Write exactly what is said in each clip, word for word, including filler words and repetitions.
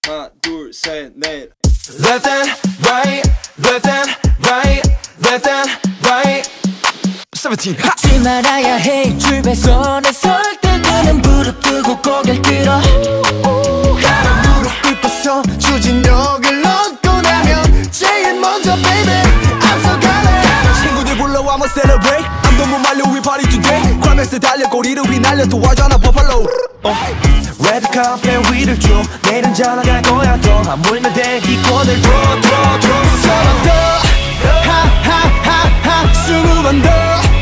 하나 둘 셋 넷. Left and right, left and right, left and right. 세븐틴. 잊지 말아야 해 줄배선에 설 때 그는 무릎 뜨고 고개를 들어. 무릎 꿇고서 추진력을 얻고 나면 제일 먼저 baby 앞서가네. 친구들 불러와 한번 celebrate. I'm 너무 말려 we party today. 크라이맥스 달려 꼬리를 휘날려 도와줘 나 버팔로. 레드 카펫 위를 쭉 내일은 잘 나갈 거야 더 하물며 돼 기권을 들어 들어 들어 서로 더 하하하하 스무 번 더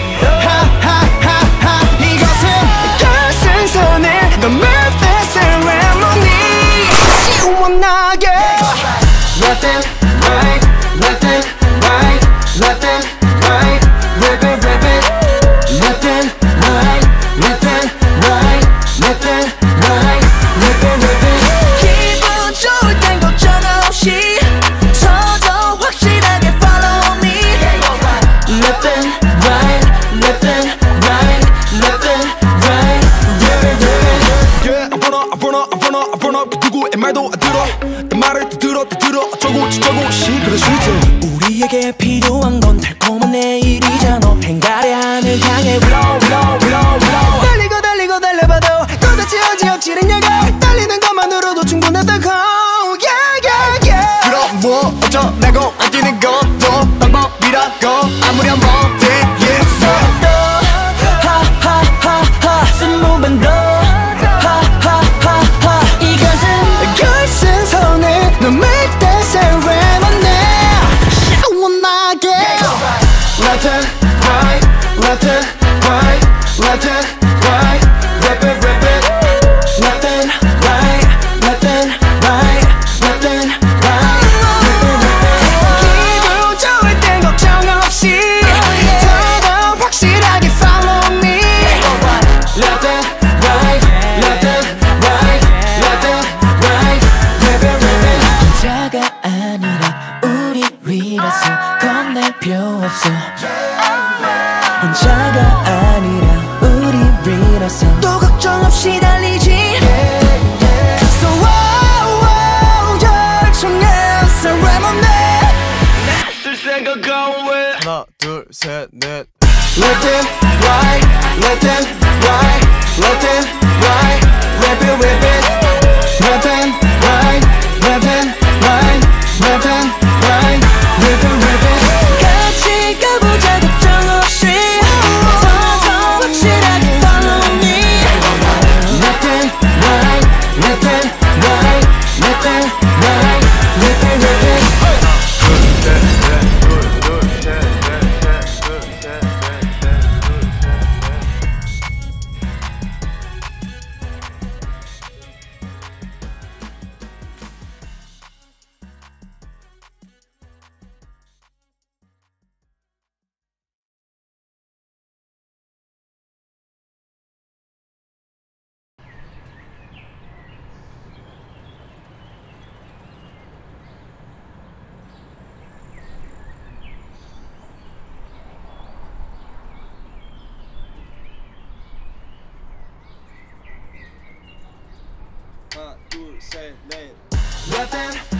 하하하하 이것은 결승선을 넘을 때 세레모니 시원하게. Left and right, left and right, left and right, rip it, rip it. Left and right, left and right, left and right, rip it, rip it. 기분 좋을 땐 걱정 없이 더 확실하게 follow me. Left and right, left and right, left and right, rip it, rip it. Yeah, I run up, I run up, I run up, I run up. 누구의 말도 안 들어. 내 말을 또 들어, 또 들어. 어쩌고 저쩌고 시끄러 시끄러. 우리에게 필요한 건 달콤한 내일이잖아. 행가래 하늘 향해 blow blow blow blow. 달리고 달리고 달려봐도 도대체 어찌 엎치느냐가 달리는 것만으로도 충분하다고. Yeah yeah yeah. 그럼 뭐 어쩌라고 안 뛰는 것도 방법이라고 아무리 한번 돼. Yes sir. 하하하하 스무 번 더 하하하하 이것은 결승선을 넘을 때 세레모니 시원하게. Left and right, left and right, left and right, rip it, rip it. Left and right, left and right, left and right, rip it, rip it. 기분 좋을 땐 걱정 없이 더 확실하게 follow me. Left and right, left and right, left and right, rip it, rip it. 자가 아니라 우리 위라서 겁낼 필요 없어. 혼자가 아니라 우리 위라서 또 걱정 없이 달리지. So wow, wow, 열정의 세레모니 낯설 생각은 왜. 하나 둘 셋 넷. Left and right, left and right, left and right, rip it, rip it. Left and right, left and right, left and right, rip it, rip it. 같이 가보자 걱정 없이 더 확실하게 follow me. Left and right, left and right, left and right, rip it, rip it. 하나 둘 셋 넷. Left and